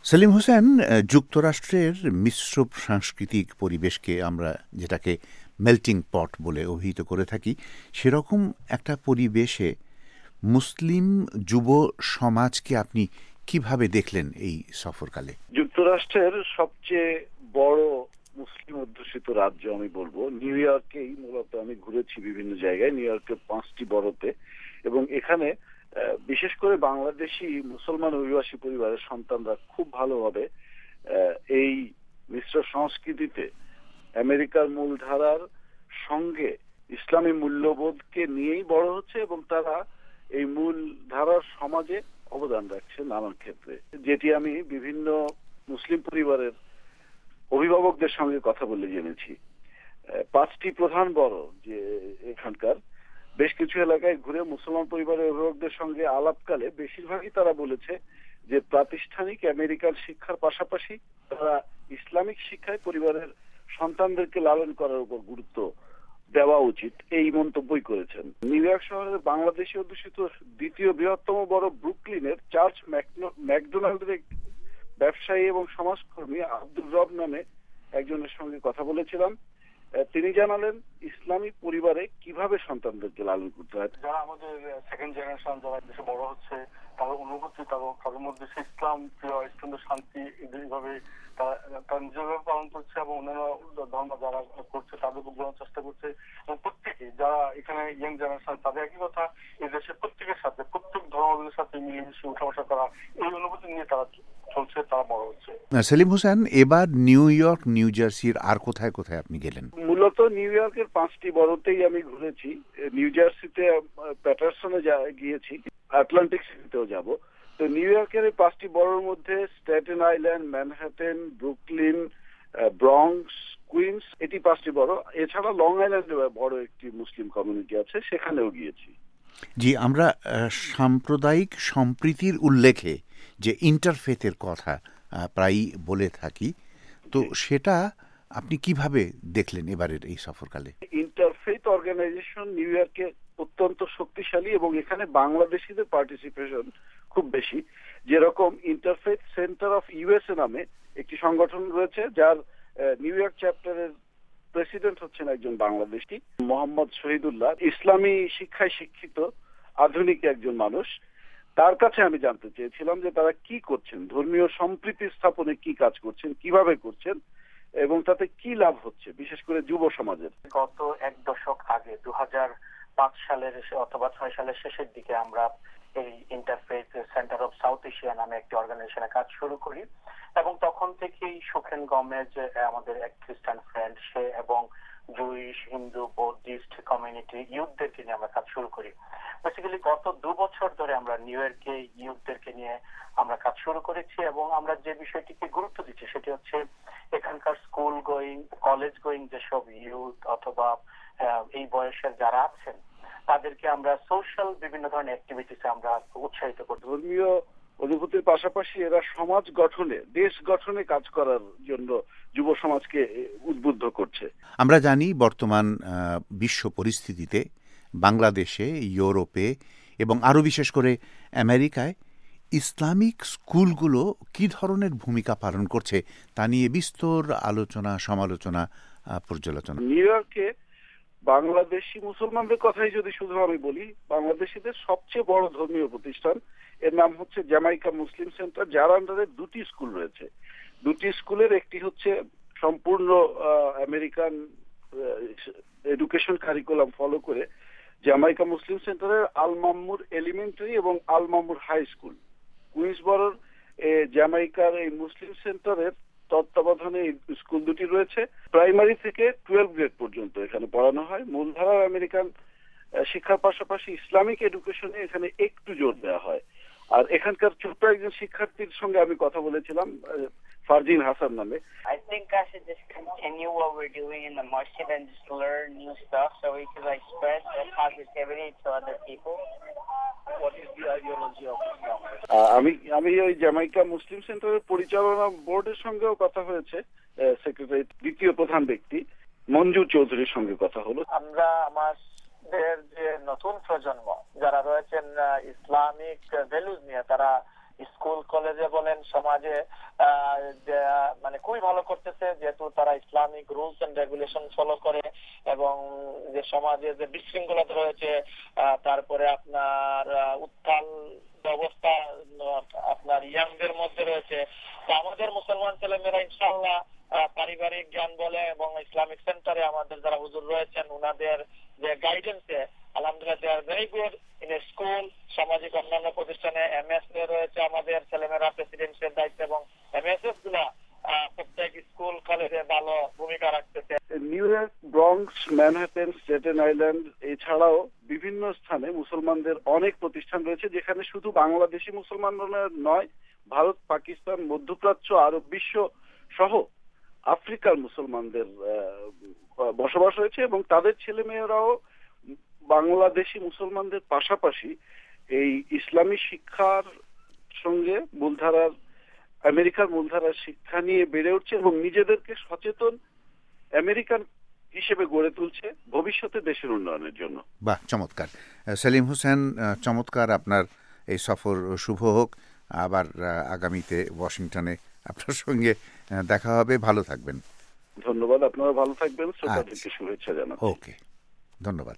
সেলিম হোসেন, যুক্তরাষ্ট্রের মিশ্র সাংস্কৃতিক পরিবেশকে আমরা যেটাকে মেল্টিং পট বলে অভিহিত করে থাকি, সেরকম একটা পরিবেশে মুসলিম যুব সমাজকে আপনি কিভাবে দেখলেন এই সফরকালে? যুক্তরাষ্ট্রের সবচেয়ে বড় মুসলিম অধ্যুষিত রাজ্য আমি বলবো নিউ ইয়র্কেই মূলত আমি ঘুরেছি বিভিন্ন জায়গায়, নিউ ইয়র্কের 5টি বড়তে, এবং এখানে বিশেষ করে বাংলাদেশি মুসলমান অভিবাসী পরিবারের সন্তানরা খুব ভালোভাবে এই মিশ্র সংস্কৃতিতে আমেরিকার মূলধারার সঙ্গে ইসলামী মূল্যবোধকে নিয়েই বড় হচ্ছে এবং তারা এই মূলধারার সমাজে অবদান রাখছে নানান ক্ষেত্রে, যেটি আমি বিভিন্ন মুসলিম পরিবারের অভিভাবকদের সঙ্গে কথা বলে জেনেছি। 5টি প্রধান বড় যে এখানকার বেশ কিছু এলাকায় ঘুরে মুসলমান পরিবারের অভিভাবকদের সঙ্গে আলাপকালে বেশিরভাগই তারা বলেছে যে প্রাতিষ্ঠানিক আমেরিকান শিক্ষার পাশাপাশি তারা ইসলামিক শিক্ষায় পরিবারের সন্তানদেরকে লালন করার উপর গুরুত্ব দেওয়া উচিত, এই মন্তব্যই করেছেন। নিউ ইয়র্ক শহরের বাংলাদেশি অধ্যুষিত দ্বিতীয় বৃহত্তম বড় ব্রুকলিনের চার্চ ম্যাকডোনাল্ডের ব্যবসায়ী এবং সমাজকর্মী আব্দুর রব নামে একজনের সঙ্গে কথা বলেছিলাম। তিনি জানালেন ইসলামিক পরিবারে কিভাবে সন্তানদেরকে লালন করতে হয়। যারা আমাদের সেকেন্ড জেনারেশন, যারা দেশে বড় হচ্ছে, তার অনুভূতি, তাদের মধ্যে ইসলাম প্রিয়, ইসলামের শান্তি, এইভাবে তারা নিজেরাও পালন করছে এবং অন্যান্য ধর্ম যারা করছে তাদেরকে বোঝানোর চেষ্টা করছে। এবং প্রত্যেকে যারা এখানে ইয়ং জেনারেশন, তাদের একই কথা, এই দেশের প্রত্যেকের সাথে, প্রত্যেক ধর্মের সাথে মিলেমিশে উঠা বসা করা, এই অনুভূতি নিয়ে তারা চলছে, তারা বড় হচ্ছে। সেলিম হোসেন, এবার নিউ ইয়র্ক, নিউ জার্সির আর কোথায় কোথায় আপনি গেলেন? মূলত নিউ ইয়র্কের 5টি বড়তেই আমি ঘুরেছি। নিউ জার্সিতে প্যাটারসনে গিয়েছি, আটলান্টিক সিটিতেও যাব। তো নিউ ইয়র্কের এই 5টি বড়োর মধ্যে Staten Island, Manhattan, Brooklyn, Bronx, Queens, এটি 5টি বড়। এছাড়া লং আইল্যান্ডে বড় একটি মুসলিম কমিউনিটি আছে, সেখানেও গিয়েছি। জি, আমরা সাম্প্রদায়িক সম্প্রীতির উল্লেখে যে ইন্টারফেথের কথা প্রায়ই বলে থাকি, তো সেটা আপনি কিভাবে দেখলেন এবারের এই সফরকালে? ইন্টারফেথ অর্গানাইজেশন নিউ ইয়র্কে অত্যন্ত শক্তিশালী এবং এখানে বাংলাদেশিদের পার্টিসিপেশন খুব বেশি। যেরকম ইন্টারফেথ সেন্টার অফ ইউএসএ নামে একটি সংগঠন রয়েছে, যার নিউ ইয়র্ক চ্যাপ্টারের প্রেসিডেন্ট হচ্ছেন একজন বাংলাদেশি, মোহাম্মদ শহীদুল্লাহ। ইসলামী শিক্ষায় শিক্ষিত আধুনিক একজন মানুষ। তার কাছে আমি জানতে চেয়েছিলাম যে তারা কি করছেন, ধর্মীয় সম্প্রীতি স্থাপনে কি কাজ করছেন, কিভাবে করছেন এবং তাতে কি লাভ হচ্ছে, বিশেষ করে যুব সমাজের। গত 1 দশক আগে 2005 সালের অথবা 6 সালের শেষের দিকে আমরা এই interfaith centre of South Asia নামে একটি অর্গানাইজেশনে কাজ শুরু করি এবং তখন থেকেই সুখেন গমেজ, আমাদের এক খ্রিস্টান ফ্রেন্ড, সে এবং জুইশ, হিন্দু, বৌদ্ধিস্ট কমিউনিটি ইউথদেরকে নিয়ে আমরা কাজ শুরু করি। বেসিক্যালি গত 2 বছর ধরে আমরা নিউ ইয়র্কে ইউথদেরকে নিয়ে আমরা কাজ শুরু করেছি এবং আমরা যে বিষয়টিকে গুরুত্ব দিচ্ছি সেটি হচ্ছে এখানকার স্কুল গোয়িং, কলেজ গোয়িং যেসব ইউথ অথবা এই বয়সের যারা আছেন তাদেরকে আমরা সোশ্যাল বিভিন্ন ধরনের অ্যাক্টিভিটিসে আমরা উৎসাহিত করি। ধর্মীয় অনুভূতির পাশাপাশি এরা সমাজ গঠনে, দেশ গঠনে কাজ করার জন্য যুব সমাজকে উদ্বুদ্ধ করছে। আমরা জানি বর্তমান বিশ্ব পরিস্থিতিতে বাংলাদেশে, ইউরোপে এবং আরও বিশেষ করে আমেরিকায় ইসলামিক স্কুলগুলো কি ধরনের ভূমিকা পালন করছে তা নিয়ে বিস্তর আলোচনা, সমালোচনা, পর্যালোচনা। নিউ ইয়র্কে বাংলাদেশি মুসলমানদের কথাই যদি শুধু আমি বলি, বাংলাদেশিদের সবচেয়ে বড় ধর্মীয় প্রতিষ্ঠান, এর নাম হচ্ছে জ্যামাইকা মুসলিম সেন্টার, যার আন্ডারে 2টি স্কুল রয়েছে। 2টি স্কুলের একটি হচ্ছে সম্পূর্ণ আমেরিকান এডুকেশন কারিকুলাম ফলো করে জ্যামাইকা মুসলিম সেন্টারের আল মামুর এলিমেন্টারি এবং আল মামুর হাই স্কুল। কুইন্সবরোর জ্যামাইকার এই মুসলিম সেন্টারের তত্ত্বাবধানে এই স্কুল 2টি রয়েছে। প্রাইমারি থেকে 12 গ্রেড পর্যন্ত এখানে পড়ানো হয়। মূলধারার আমেরিকান শিক্ষার পাশাপাশি ইসলামিক এডুকেশনে এখানে একটু জোর দেওয়া হয়। আর এখানকার ছোট্ট একজন শিক্ষার্থীর সঙ্গে আমি কথা বলেছিলাম, ফারজিন হাসান নামে। I think I should just continue what we're doing in the masjid and just learn new stuff so we can like spread the positivity to other people. What is the ideology of Islam? আমি ওই Jamaica Muslim সেন্টারের পরিচালনা বোর্ডের সঙ্গেও কথা হয়েছে, secretary দ্বিতীয় প্রধান ব্যক্তি মঞ্জু চৌধুরীর সঙ্গে কথা হলো। আমরা আমাদের যে নতুন প্রজন্ম যারা রয়েছেন ইসলামিক ভ্যালুজ নিয়ে, তারা স্কুল কলেজে বলেন সমাজে মানে খুবই ভালো করতেছে, যেহেতু তারা Islamic rules and regulation follow করে এবং যে সমাজে যে বিশৃঙ্খলতা রয়েছে, তারপরে আপনার উত্থাল ব্যবস্থা আপনার ইয়াংদের মধ্যে রয়েছে। তো আমাদের মুসলমান ছেলেমেয়েরা ইনশাআল্লাহ পারিবারিক জ্ঞান বলে এবং ইসলামিক সেন্টারে আমাদের যারা হুজুর রয়েছেন ওনাদের যে গাইডেন্সে আলহামদুলিল্লাহ they are very good in a school. সামাজিক অন্যান্য প্রতিষ্ঠানে এমএসএ রয়েছে আমাদের ছেলেমেয়েরা প্রেসিডেন্সিয়াল দায়িত্ব এবং এমএসএফ গুলা প্রত্যেক স্কুল কলেজে ভালো ভূমিকা রাখতেছে। New York, Bronx, Manhattan, Staten Island এছাড়াও বিভিন্ন স্থানে মুসলমানদের অনেক প্রতিষ্ঠান রয়েছে, যেখানে শুধু বাংলাদেশি মুসলমানরা নয়, ভারত, পাকিস্তান, মধ্যপ্রাচ্য, আরব বিশ্ব সহ আফ্রিকার মুসলমানদের বসবাস রয়েছে এবং তাদের ছেলেমেয়েরাও বাংলাদেশি মুসলমানদের পাশাপাশি এই ইসলামী শিক্ষার সঙ্গে মূলধারার আমেরিকার মূলধারার শিক্ষা নিয়ে বেড়ে উঠছে এবং নিজেদেরকে সচেতন আমেরিকান হিসেবে গড়ে তুলছে ভবিষ্যতে দেশের উন্নয়নের জন্য। বাহ, চমৎকার। সেলিম হোসেন, চমৎকার। আপনার এই সফর শুভ হোক। আবার আগামীতে ওয়াশিংটনে আপনার সঙ্গে দেখা হবে। ভালো থাকবেন। ধন্যবাদ। আপনারা ভালো থাকবেন। শ্রোতাদেরকে শুভেচ্ছা জানাচ্ছি। ওকে, ধন্যবাদ।